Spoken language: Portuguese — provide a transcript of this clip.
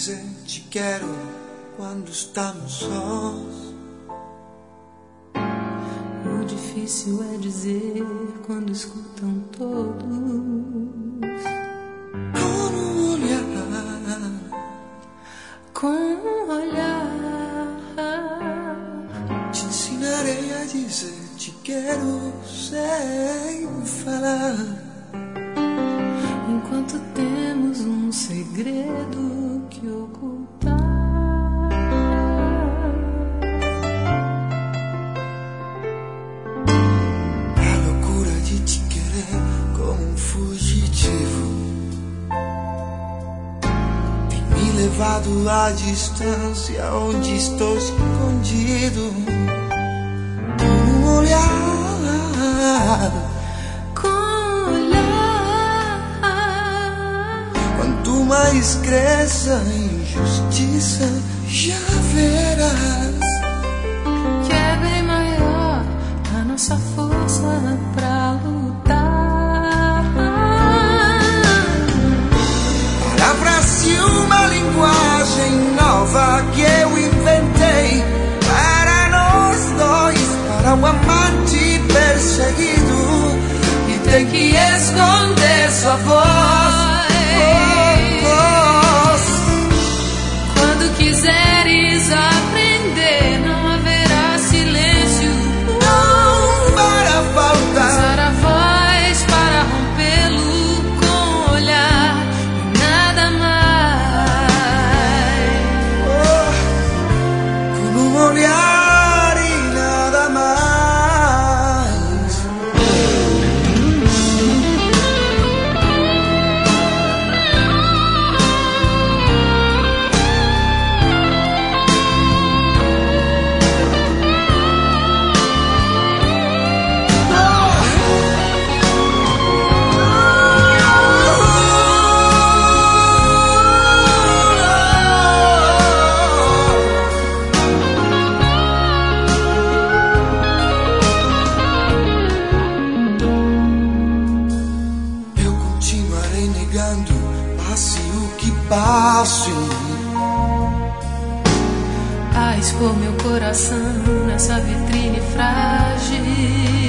dizer te quero quando estamos sós. O difícil é dizer quando escutam todos. Com um olhar, com um olhar, te ensinarei a dizer te quero sem falar. Enquanto temos um segredo que ocultar. A loucura de te querer como um fugitivo tem me levado à distância onde estou escondido. Um olhar, quanto mais cresça a injustiça, já verás que é bem maior a nossa força pra lutar. Palavras-se uma linguagem nova que eu inventei para nós dois, para um amante perseguido e tem que esconder sua voz. Quando quiseres aprender, não haverá silêncio. Não para faltar, usar a voz para rompê-lo com o olhar e nada mais. com um olhar e nada mais. Eu continuarei negando, passe o que passe, A expor meu coração nessa vitrine frágil.